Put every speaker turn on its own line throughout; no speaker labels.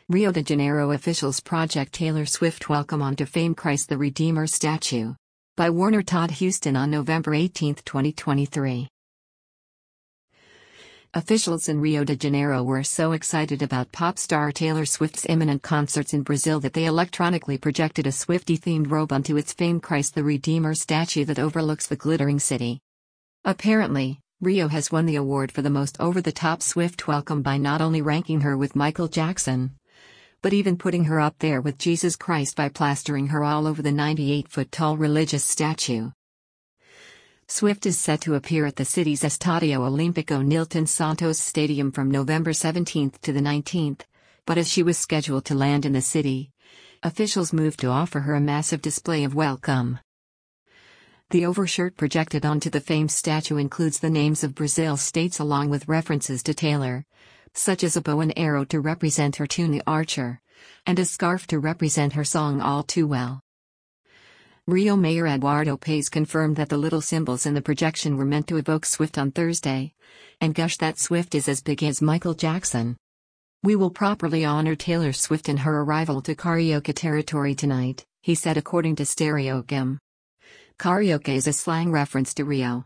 Rio de Janeiro officials project Taylor Swift welcome onto Fame Christ the Redeemer statue. By Warner Todd Huston on November 18, 2023. Officials in Rio de Janeiro were so excited about pop star Taylor Swift's imminent concerts in Brazil that they electronically projected a Swiftie-themed robe onto its Fame Christ the Redeemer statue that overlooks the glittering city. Apparently, Rio has won the award for the most over-the-top Swift welcome by not only ranking her with Michael Jackson, but even putting her up there with Jesus Christ by plastering her all over the 98-foot-tall religious statue. Swift is set to appear at the city's Estadio Olímpico Nilton Santos Stadium from November 17 to the 19th, but as she was scheduled to land in the city, officials moved to offer her a massive display of welcome. The overshirt projected onto the famed statue includes the names of Brazil's states along with references to Taylor, such as a bow and arrow to represent her tune The Archer, and a scarf to represent her song All Too Well. Rio Mayor Eduardo Paes confirmed that the little symbols in the projection were meant to evoke Swift on Thursday, and gushed that Swift is as big as Michael Jackson. "We will properly honor Taylor Swift in her arrival to karaoke territory tonight," he said according to Stereogum. Karaoke is a slang reference to Rio.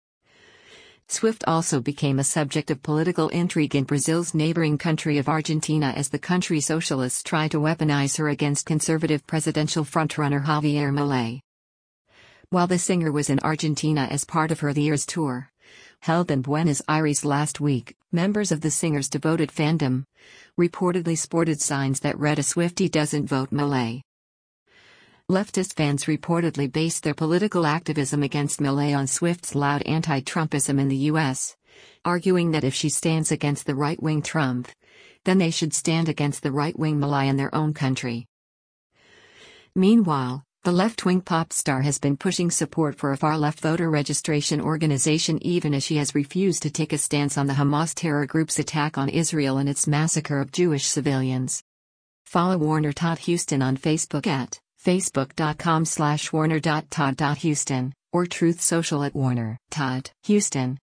Swift also became a subject of political intrigue in Brazil's neighboring country of Argentina as the country's socialists try to weaponize her against conservative presidential frontrunner Javier Milei. While the singer was in Argentina as part of her The Years tour, held in Buenos Aires last week, members of the singer's devoted fandom reportedly sported signs that read "A Swiftie doesn't vote Milei." Leftist fans reportedly based their political activism against Milei on Swift's loud anti-Trumpism in the U.S., arguing that if she stands against the right-wing Trump, then they should stand against the right-wing Milei in their own country. Meanwhile, the left-wing pop star has been pushing support for a far-left voter registration organization even as she has refused to take a stance on the Hamas terror group's attack on Israel and its massacre of Jewish civilians. Follow Warner Todd Huston on Facebook at facebook.com/warner.todd.huston, or Truth Social at Warner Todd Huston.